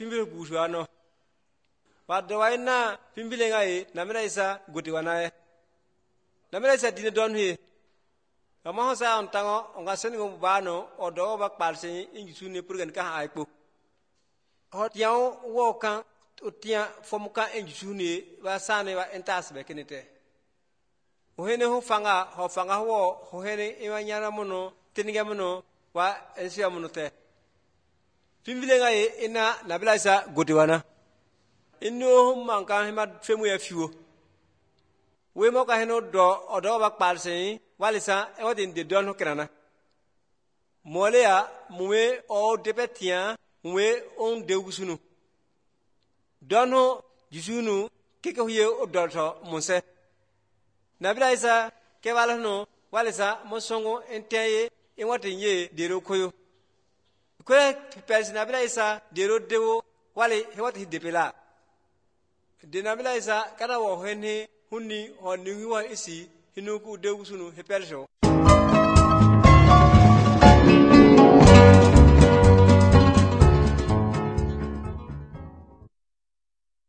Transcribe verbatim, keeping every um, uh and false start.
fimbile gushwano Wadawaina Pimbilengai, Nameraisa, Gutiwana. Nameraisa didn't don here. A Mahosa on Tango, on Gassanium Bano, or Dover Palsing in Suni Purgan Kahaipo. Hot young walker to Tia Fomuka and Juni, Vasaneva and Tasbeck in it. Ohene ho fanga, ho fanga ho, Hohene, Iwanyaramono, Tinigamono, Wa Esiamonote. Pimbilengai ina Nabelaisa, Gutiwana. Inu manka hima femu ya fiwo. We moka heno do odo bak palse walisa e wadin de don hokrana. Mole ya muwe o depetia muwe on deugusunu. Dono jisunu keke huye o dolto monse. Nabila isa ke wala no walisa mosongo enteye e watin ye dero koyo. Kwe persi nabila isa dero dewo wale he wati depela. Dinamila isa kana wo hene hunni ho ningi wa isi hinuku dewusunu hepelsho